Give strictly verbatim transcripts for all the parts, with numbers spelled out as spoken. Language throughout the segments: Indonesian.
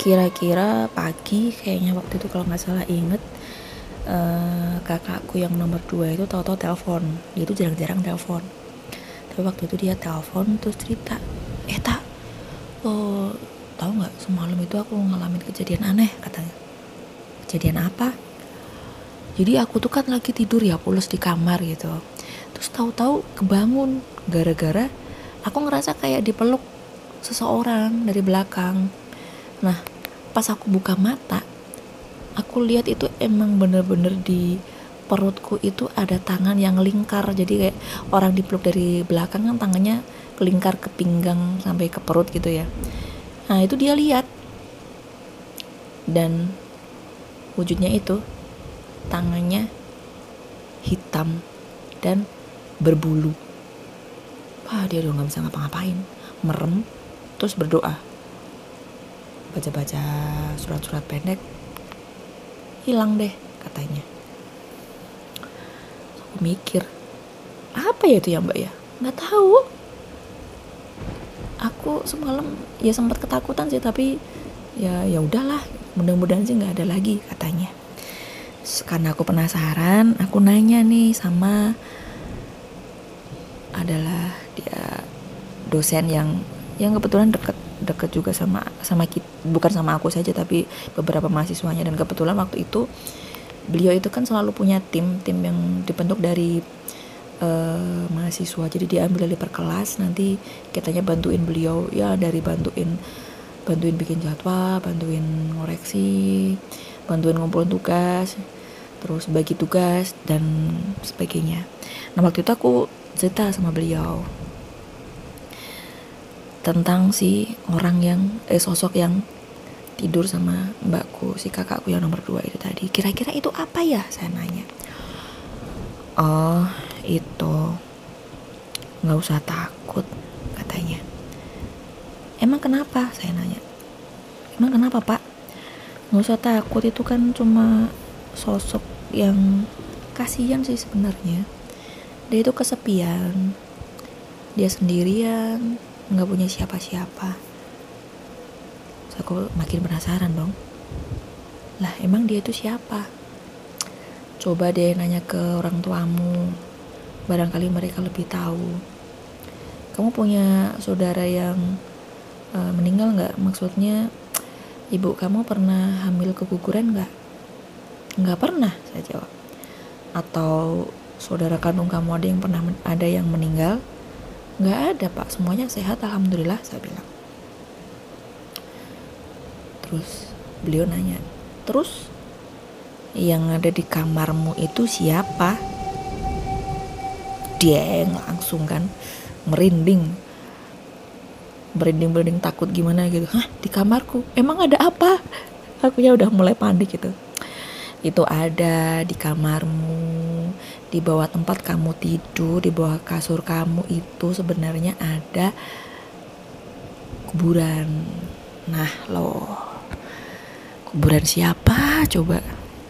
Kira-kira pagi kayaknya waktu itu kalau nggak salah inget, uh, kakakku yang nomor dua itu tahu-tahu telepon. Dia itu jarang-jarang telepon, tapi waktu itu dia telepon terus cerita, eh tak, lo tahu nggak semalam itu aku ngalamin kejadian aneh katanya. Kejadian apa? Jadi aku tuh kan lagi tidur ya, pules di kamar gitu, terus tahu-tahu kebangun gara-gara aku ngerasa kayak dipeluk seseorang dari belakang. Nah, pas aku buka mata, aku lihat itu emang bener-bener di perutku itu ada tangan yang lingkar. Jadi kayak orang dipeluk dari belakang kan tangannya kelingkar ke pinggang sampai ke perut gitu ya. Nah, itu dia lihat. Dan wujudnya itu tangannya hitam dan berbulu. Wah, dia udah gak bisa ngapa-ngapain, merem terus berdoa, baca-baca surat-surat pendek, hilang deh katanya. Aku mikir, apa ya itu ya mbak ya, nggak tahu. Aku semalam ya sempat ketakutan sih, tapi ya ya udahlah, mudah-mudahan sih nggak ada lagi katanya. Karena aku penasaran, aku nanya nih sama adalah dia dosen yang yang kebetulan deket deket juga sama sama kita, bukan sama aku saja tapi beberapa mahasiswanya. Dan kebetulan waktu itu beliau itu kan selalu punya tim tim yang dibentuk dari uh, mahasiswa. Jadi dia ambil alih per kelas, nanti kitanya bantuin beliau ya, dari bantuin bantuin bikin jadwal, bantuin ngoreksi, bantuin ngumpulin tugas, terus bagi tugas dan sebagainya. Nah, waktu itu aku cerita sama beliau tentang si orang yang eh sosok yang tidur sama mbakku, si kakakku yang nomor dua itu tadi. Kira-kira itu apa ya, saya nanya. Oh, itu nggak usah takut katanya. Emang kenapa, saya nanya. Emang kenapa pak? Nggak usah takut, itu kan cuma sosok yang kasihan sih sebenarnya. Dia itu kesepian, dia sendirian, nggak punya siapa-siapa. So, aku makin penasaran dong. Lah emang dia itu siapa? Coba deh nanya ke orang tuamu, barangkali mereka lebih tahu. Kamu punya saudara yang uh, meninggal nggak? Maksudnya ibu kamu pernah hamil keguguran nggak? Nggak pernah, saya jawab. Atau saudara kandung kamu ada yang pernah men- ada yang meninggal? Nggak ada pak, semuanya sehat alhamdulillah, saya bilang. Terus beliau nanya, terus yang ada di kamarmu itu siapa? Dia langsung kan merinding merinding-merinding takut gimana gitu. Hah, di kamarku? Emang ada apa? Aku ya udah mulai panik gitu. Itu ada di kamarmu, di bawah tempat kamu tidur, di bawah kasur kamu itu sebenarnya ada kuburan. Nah loh, kuburan siapa coba?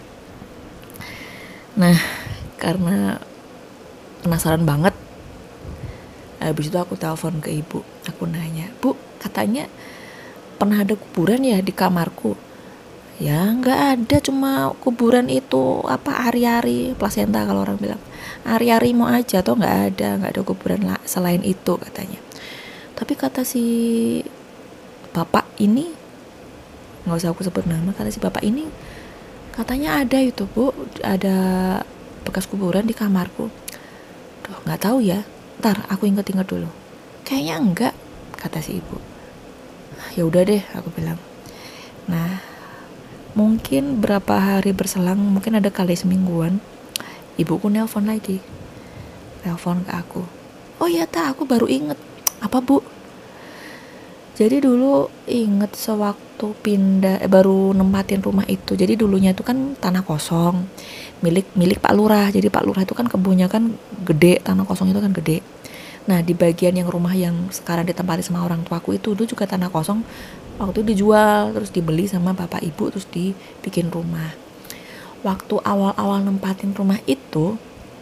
Nah, karena penasaran banget, habis itu aku telepon ke ibu. Aku nanya, bu, katanya pernah ada kuburan ya di kamarku? Ya nggak ada, cuma kuburan itu apa ari-ari plasenta kalau orang bilang, ari-ari mau aja atau nggak ada nggak ada kuburan lah selain itu katanya. Tapi kata si bapak ini, nggak usah aku sebut nama, kata si bapak ini katanya ada itu bu, ada bekas kuburan di kamarku. Duh, nggak tahu ya, ntar aku inget-inget dulu. Kayaknya enggak, kata si ibu. Ya udah deh, aku bilang. Nah, mungkin berapa hari berselang, mungkin ada kali semingguan, ibuku nelpon lagi, nelpon ke aku. Oh iya tak, aku baru inget. Apa bu? Jadi dulu inget sewaktu pindah, eh, baru nempatin rumah itu. Jadi dulunya itu kan tanah kosong, milik milik Pak Lurah. Jadi Pak Lurah itu kan kebunnya kan gede, tanah kosong itu kan gede. Nah di bagian yang rumah yang sekarang ditempati sama orang tuaku itu dulu juga tanah kosong. Waktu itu dijual, terus dibeli sama bapak ibu, terus dibikin rumah. Waktu awal-awal nempatin rumah itu,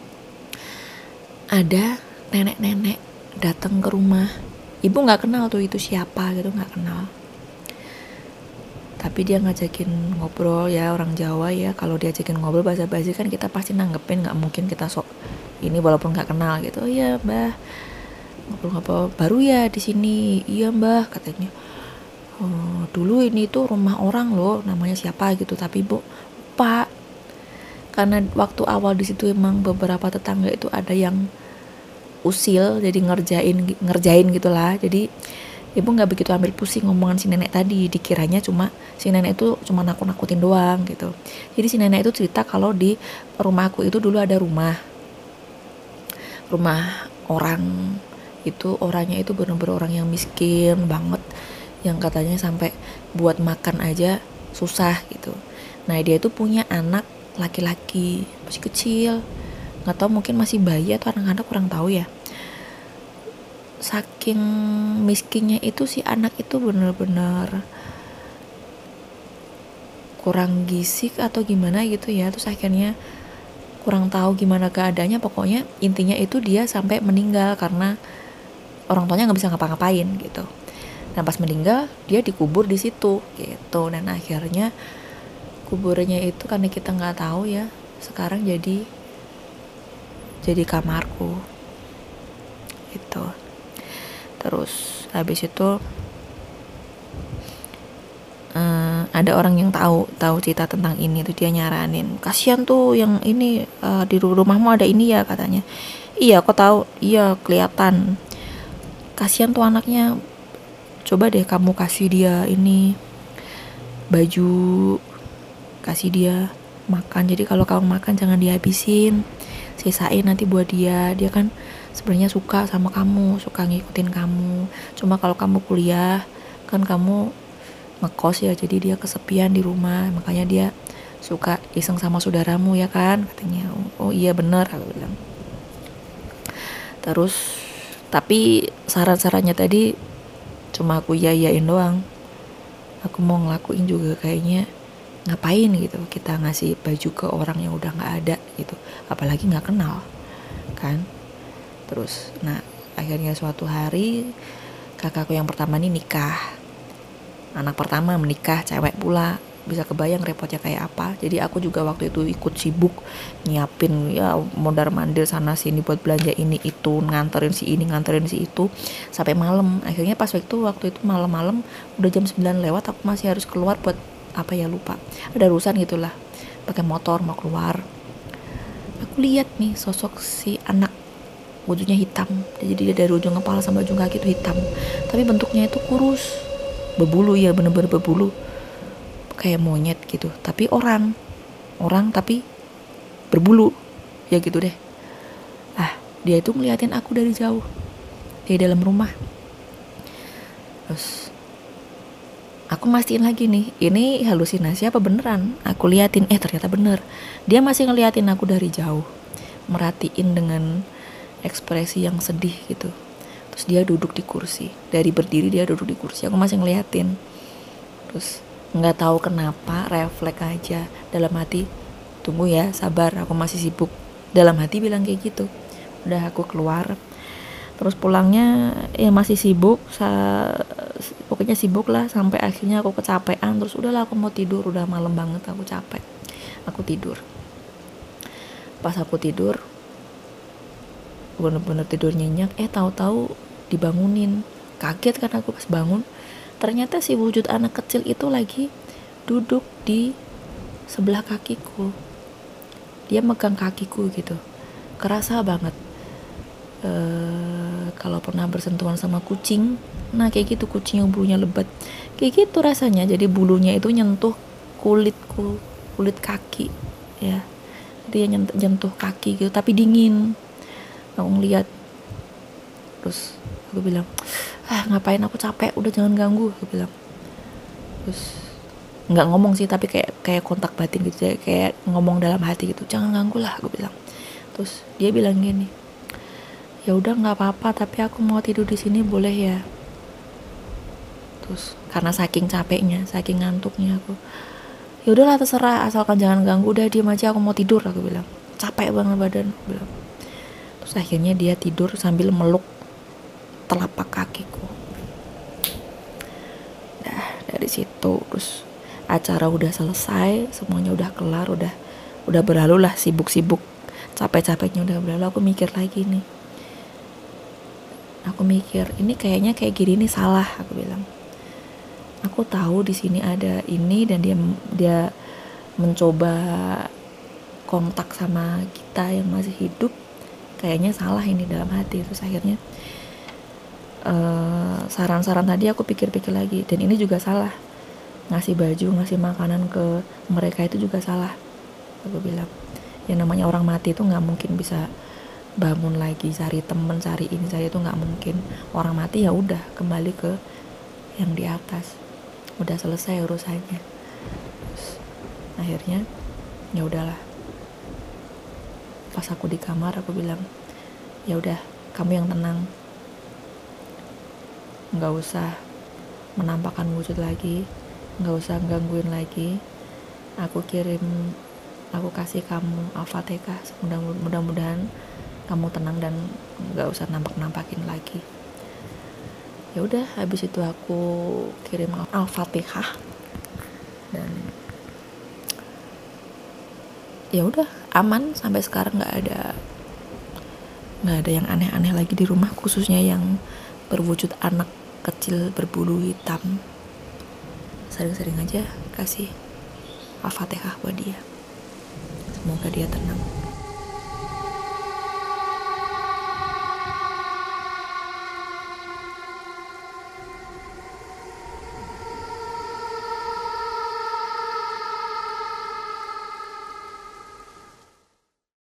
ada nenek-nenek datang ke rumah. Ibu nggak kenal tuh itu siapa gitu, nggak kenal. tapi dia ngajakin ngobrol ya, orang Jawa ya, kalau diajakin ngobrol basa-basi kan kita pasti nanggepin, nggak mungkin kita sok ini walaupun nggak kenal gitu. Oh iya mbah, ngobrol-ngobrol baru ya di sini. Iya mbah katanya. Oh, dulu ini tuh rumah orang loh, namanya siapa gitu, tapi bu pak, karena waktu awal di situ emang beberapa tetangga itu ada yang usil, jadi ngerjain ngerjain gitulah. Jadi ibu nggak begitu ambil pusing ngomongan si nenek tadi, dikiranya cuma si nenek itu cuma nakut-nakutin doang gitu. Jadi si nenek itu cerita kalau di rumahku itu dulu ada rumah rumah orang, itu orangnya itu bener-bener orang yang miskin banget, yang katanya sampai buat makan aja susah gitu. Nah dia itu punya anak laki-laki masih kecil, nggak tahu mungkin masih bayi atau anak-anak, kurang tahu ya. Saking miskinnya itu si anak itu bener-bener kurang gizi atau gimana gitu ya. Terus akhirnya kurang tahu gimana keadaannya, pokoknya intinya itu dia sampai meninggal karena orang tuanya nggak bisa ngapa-ngapain gitu. Nah pas meninggal dia dikubur di situ gitu. Dan akhirnya kuburnya itu karena kita nggak tahu ya, sekarang jadi jadi kamarku gitu. Terus habis itu Uh, ada orang yang tahu tahu cerita tentang ini tuh, dia nyaranin, kasihan tuh yang ini uh, di rumahmu ada ini ya katanya. Iya aku tahu, iya kelihatan, kasihan tuh anaknya, coba deh kamu kasih dia ini baju, kasih dia makan. Jadi kalau kamu makan jangan dihabisin, sisain nanti buat dia, dia kan sebenarnya suka sama kamu, suka ngikutin kamu. Cuma kalau kamu kuliah kan kamu ngekos ya, jadi dia kesepian di rumah, makanya dia suka iseng sama saudaramu ya kan katanya. Oh, oh iya bener aku bilang. Terus tapi saran-sarannya tadi cuma aku yayain doang, aku mau ngelakuin juga kayaknya ngapain gitu kita ngasih baju ke orang yang udah nggak ada gitu, apalagi nggak kenal kan. Terus nah akhirnya suatu hari kakakku yang pertama ini nikah, anak pertama menikah, cewek pula, bisa kebayang repotnya kayak apa. Jadi aku juga waktu itu ikut sibuk nyiapin ya mondar mandir sana sini buat belanja ini itu, nganterin si ini nganterin si itu sampai malam. Akhirnya pas waktu itu waktu itu malam-malam udah jam sembilan lewat, aku masih harus keluar buat apa ya lupa, ada urusan gitulah, pakai motor mau keluar. Aku lihat nih sosok si anak, bajunya hitam, jadi dia dari ujung kepala sampai ujung kaki itu hitam, tapi bentuknya itu kurus, berbulu ya, bener-bener berbulu kayak monyet gitu, tapi orang orang tapi berbulu ya gitu deh. Ah dia itu ngeliatin aku dari jauh dari dalam rumah. Terus aku mastiin lagi nih, ini halusinasi apa beneran. Aku liatin, eh ternyata bener, dia masih ngeliatin aku dari jauh, merhatiin dengan ekspresi yang sedih gitu. Terus dia duduk di kursi, dari berdiri dia duduk di kursi, aku masih ngeliatin. Terus nggak tahu kenapa refleks aja dalam hati, tunggu ya sabar aku masih sibuk, dalam hati bilang kayak gitu. Udah aku keluar, terus pulangnya ya masih sibuk, sa- pokoknya sibuk lah sampai akhirnya aku kecapean. Terus udahlah aku mau tidur, udah malam banget, aku capek, aku tidur. Pas aku tidur bener-bener tidur nyenyak, eh tahu-tahu dibangunin. Kaget kan aku pas bangun, ternyata si wujud anak kecil itu lagi duduk di sebelah kakiku, dia megang kakiku gitu, kerasa banget. E, kalau pernah bersentuhan sama kucing, nah kayak gitu, kucing yang bulunya lebat kayak gitu rasanya. Jadi bulunya itu nyentuh kulitku, kulit kaki ya, dia nyentuh, nyentuh kaki gitu, tapi dingin. Aku ngeliat, terus aku bilang, ah ngapain, aku capek, udah jangan ganggu, aku bilang. Terus nggak ngomong sih, tapi kayak kayak kontak batin gitu, kayak ngomong dalam hati gitu, jangan ganggu lah, aku bilang. Terus dia bilang gini, ya udah nggak apa-apa, tapi aku mau tidur di sini boleh ya. Terus karena saking capeknya, saking ngantuknya aku, ya udahlah terserah, asalkan jangan ganggu, udah diam aja, aku mau tidur, aku bilang, capek banget badan, aku bilang. Terus akhirnya dia tidur sambil meluk telapak kakiku. Nah dari situ terus acara udah selesai, semuanya udah kelar, udah udah berlalu lah, sibuk-sibuk capek-capeknya udah berlalu, aku mikir lagi nih. Aku mikir, ini kayaknya kayak gini nih salah, aku bilang. Aku tahu di sini ada ini dan dia dia mencoba kontak sama kita yang masih hidup. Kayaknya salah ini dalam hati. Terus akhirnya uh, saran-saran tadi aku pikir-pikir lagi, dan ini juga salah. Ngasih baju, ngasih makanan ke mereka itu juga salah. Aku bilang, yang namanya orang mati itu nggak mungkin bisa bangun lagi, cari temen, cari ini, cari itu, nggak mungkin. Orang mati ya udah kembali ke yang di atas, udah selesai urusannya. Terus, akhirnya ya udahlah, pas aku di kamar aku bilang, ya udah kamu yang tenang, nggak usah menampakkan wujud lagi, nggak usah gangguin lagi. Aku kirim, aku kasih kamu Al-Fatihah, mudah-mudahan kamu tenang dan nggak usah nampak-nampakin lagi. Ya udah, habis itu aku kirim Al-Fatihah dan ya udah aman sampai sekarang. Nggak ada nggak ada yang aneh-aneh lagi di rumah, khususnya yang berwujud anak kecil berbulu hitam. Sering-sering aja kasih Al-Fatihah buat dia, semoga dia tenang.